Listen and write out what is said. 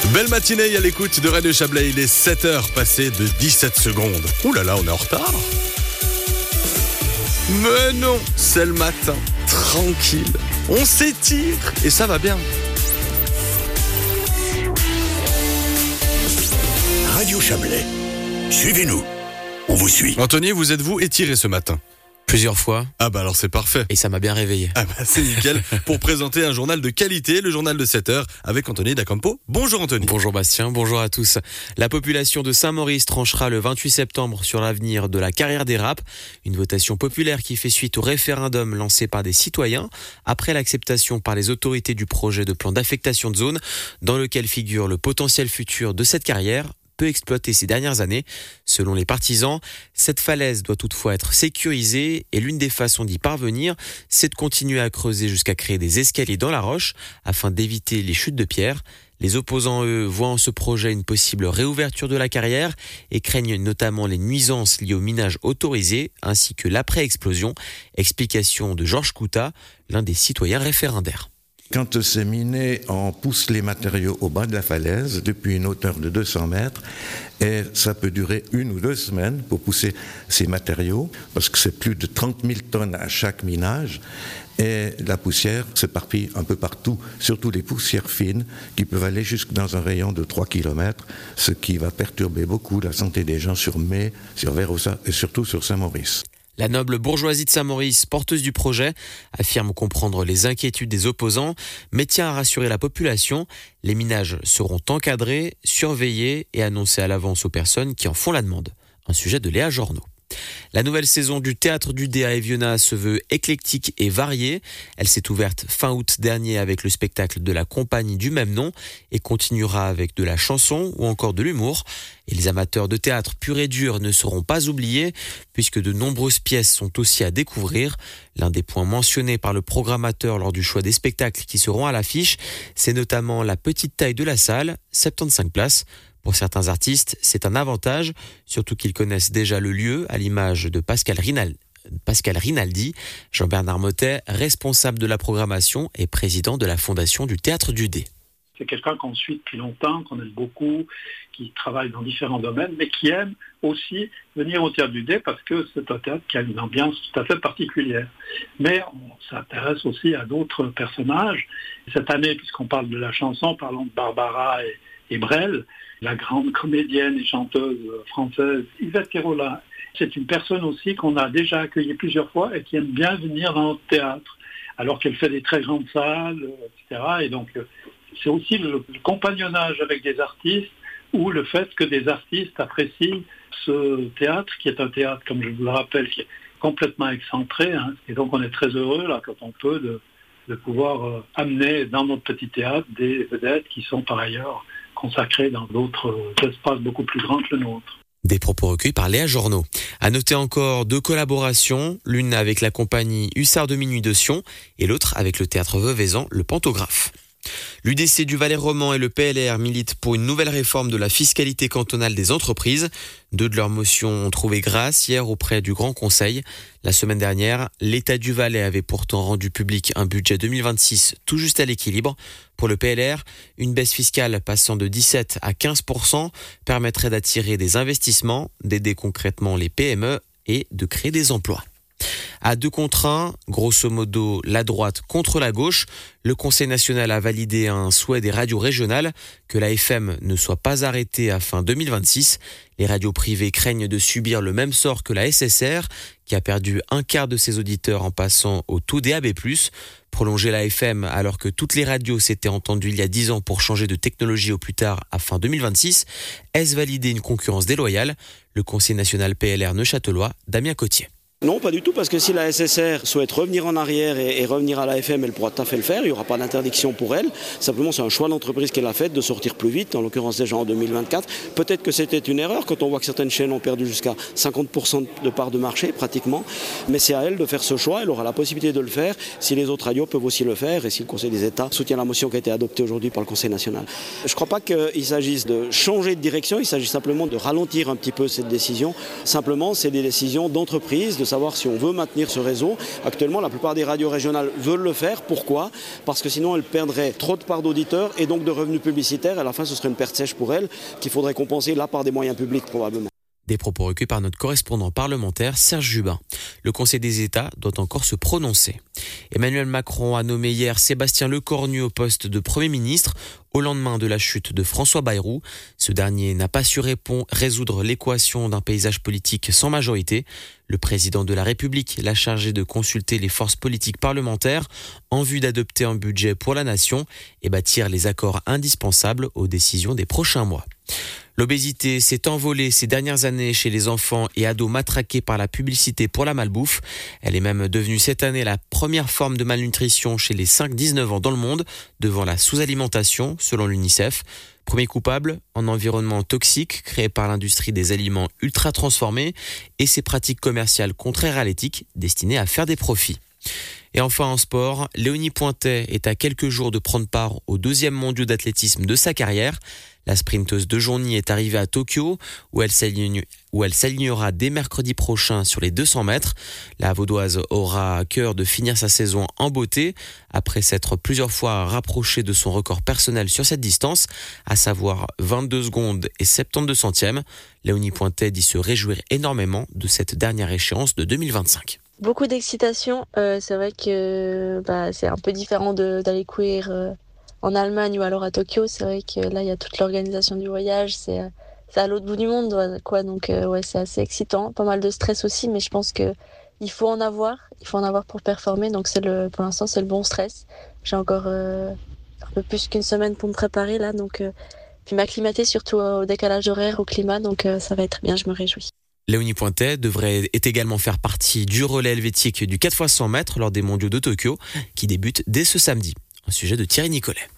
Belle matinée à l'écoute de Radio Chablais, il est 7h passé de 17 secondes. Ouh là là, on est en retard. Mais non, c'est le matin, tranquille. On s'étire et ça va bien. Radio Chablais, suivez-nous, on vous suit. Anthony, vous êtes-vous étiré ce matin ? Plusieurs fois. Ah bah alors c'est parfait. Et ça m'a bien réveillé. Ah bah c'est nickel pour présenter un journal de qualité, le journal de 7h avec Anthony D'Acampo. Bonjour Anthony. Bonjour Bastien, bonjour à tous. La population de Saint-Maurice tranchera le 28 septembre sur l'avenir de la carrière des Raps. Une votation populaire qui fait suite au référendum lancé par des citoyens après l'acceptation par les autorités du projet de plan d'affectation de zone dans lequel figure le potentiel futur de cette carrière, peu exploitée ces dernières années. Selon les partisans, cette falaise doit toutefois être sécurisée et l'une des façons d'y parvenir, c'est de continuer à creuser jusqu'à créer des escaliers dans la roche afin d'éviter les chutes de pierre. Les opposants, eux, voient en ce projet une possible réouverture de la carrière et craignent notamment les nuisances liées au minage autorisé ainsi que l'après-explosion. Explication de Georges Coutat, l'un des citoyens référendaires. Quand c'est miné, on pousse les matériaux au bas de la falaise depuis une hauteur de 200 mètres et ça peut durer 1 ou 2 semaines pour pousser ces matériaux parce que c'est plus de 30 000 tonnes à chaque minage et la poussière s'éparpille un peu partout, surtout les poussières fines qui peuvent aller jusque dans un rayon de 3 km, ce qui va perturber beaucoup la santé des gens sur May, sur Vérossa et surtout sur Saint-Maurice. La noble bourgeoisie de Saint-Maurice, porteuse du projet, affirme comprendre les inquiétudes des opposants, mais tient à rassurer la population. Les minages seront encadrés, surveillés et annoncés à l'avance aux personnes qui en font la demande. Un sujet de Léa Journeau. La nouvelle saison du Théâtre du Dé à Evionat se veut éclectique et variée. Elle s'est ouverte fin août dernier avec le spectacle de la compagnie du même nom et continuera avec de la chanson ou encore de l'humour. Et les amateurs de théâtre pur et dur ne seront pas oubliés puisque de nombreuses pièces sont aussi à découvrir. L'un des points mentionnés par le programmateur lors du choix des spectacles qui seront à l'affiche, c'est notamment la petite taille de la salle, 75 places. Pour certains artistes, c'est un avantage, surtout qu'ils connaissent déjà le lieu, à l'image de Pascal Rinaldi. Jean-Bernard Mottet, responsable de la programmation et président de la fondation du Théâtre du Dé. C'est quelqu'un qu'on suit depuis longtemps, qu'on aime beaucoup, qui travaille dans différents domaines, mais qui aime aussi venir au Théâtre du Dé parce que c'est un théâtre qui a une ambiance tout à fait particulière. Mais on s'intéresse aussi à d'autres personnages. Cette année, puisqu'on parle de la chanson, parlons de Barbara et Brel, la grande comédienne et chanteuse française Yvette Kerola. C'est une personne aussi qu'on a déjà accueillie plusieurs fois et qui aime bien venir dans notre théâtre, alors qu'elle fait des très grandes salles, etc. Et donc, c'est aussi le compagnonnage avec des artistes ou le fait que des artistes apprécient ce théâtre, qui est un théâtre, comme je vous le rappelle, qui est complètement excentré. Et donc, on est très heureux, là, quand on peut, de pouvoir amener dans notre petit théâtre des vedettes qui sont par ailleurs consacrés dans d'autres espaces beaucoup plus grands que le nôtre. Des propos recueillis par Léa Journeau. À noter encore 2 collaborations, l'une avec la compagnie Hussards de Minuit de Sion et l'autre avec le théâtre Veuvezan, le Pantographe. L'UDC du Valais roman et le PLR militent pour une nouvelle réforme de la fiscalité cantonale des entreprises. 2 de leurs motions ont trouvé grâce hier auprès du Grand Conseil. La semaine dernière, l'État du Valais avait pourtant rendu public un budget 2026 tout juste à l'équilibre. Pour le PLR, une baisse fiscale passant de 17 à 15% permettrait d'attirer des investissements, d'aider concrètement les PME et de créer des emplois. À 2 contre 1, grosso modo la droite contre la gauche, le Conseil national a validé un souhait des radios régionales que la FM ne soit pas arrêtée à fin 2026. Les radios privées craignent de subir le même sort que la SSR, qui a perdu un quart de ses auditeurs en passant au tout DAB+. Prolonger la FM alors que toutes les radios s'étaient entendues il y a 10 ans pour changer de technologie au plus tard à fin 2026, est-ce valider une concurrence déloyale ? Le Conseil national PLR neuchâtelois, Damien Cotier. Non, pas du tout, parce que si la SSR souhaite revenir en arrière et revenir à la FM, elle pourra tout à fait le faire, il n'y aura pas d'interdiction pour elle. Simplement, c'est un choix d'entreprise qu'elle a fait de sortir plus vite, en l'occurrence déjà en 2024. Peut-être que c'était une erreur, quand on voit que certaines chaînes ont perdu jusqu'à 50% de part de marché, pratiquement. Mais c'est à elle de faire ce choix, elle aura la possibilité de le faire, si les autres radios peuvent aussi le faire, et si le Conseil des États soutient la motion qui a été adoptée aujourd'hui par le Conseil national. Je ne crois pas qu'il s'agisse de changer de direction, il s'agit simplement de ralentir un petit peu cette décision. Simplement, c'est des décisions d'entreprise, de savoir si on veut maintenir ce réseau. Actuellement, la plupart des radios régionales veulent le faire. Pourquoi ? Parce que sinon, elles perdraient trop de parts d'auditeurs et donc de revenus publicitaires. À la fin, ce serait une perte sèche pour elles qu'il faudrait compenser là par des moyens publics probablement. Des propos recueillis par notre correspondant parlementaire Serge Jubin. Le Conseil des États doit encore se prononcer. Emmanuel Macron a nommé hier Sébastien Lecornu au poste de Premier ministre au lendemain de la chute de François Bayrou. Ce dernier n'a pas su résoudre l'équation d'un paysage politique sans majorité. Le président de la République l'a chargé de consulter les forces politiques parlementaires en vue d'adopter un budget pour la nation et bâtir les accords indispensables aux décisions des prochains mois. L'obésité s'est envolée ces dernières années chez les enfants et ados matraqués par la publicité pour la malbouffe. Elle est même devenue cette année la première forme de malnutrition chez les 5-19 ans dans le monde, devant la sous-alimentation, selon l'UNICEF. Premier coupable, un environnement toxique créé par l'industrie des aliments ultra transformés et ses pratiques commerciales contraires à l'éthique destinées à faire des profits. Et enfin en sport, Léonie Pointet est à quelques jours de prendre part aux 2e mondiaux d'athlétisme de sa carrière. La sprinteuse de Joigny est arrivée à Tokyo où elle s'alignera dès mercredi prochain sur les 200 mètres. La Vaudoise aura à cœur de finir sa saison en beauté après s'être plusieurs fois rapprochée de son record personnel sur cette distance, à savoir 22 secondes et 72 centièmes. Léonie Pointet dit se réjouir énormément de cette dernière échéance de 2025. Beaucoup d'excitation. C'est vrai que c'est un peu différent d'aller courir en Allemagne ou alors à Tokyo. C'est vrai que là, il y a toute l'organisation du voyage. C'est à l'autre bout du monde, quoi. Donc, c'est assez excitant. Pas mal de stress aussi, mais je pense que il faut en avoir. Il faut en avoir pour performer. Donc, pour l'instant, c'est le bon stress. J'ai encore un peu plus qu'une semaine pour me préparer là. Donc, puis m'acclimater surtout au décalage horaire, au climat. Donc, ça va être bien. Je me réjouis. Léonie Pointet est également faire partie du relais helvétique du 4x100 mètres lors des mondiaux de Tokyo qui débutent dès ce samedi. Un sujet de Thierry Nicolet.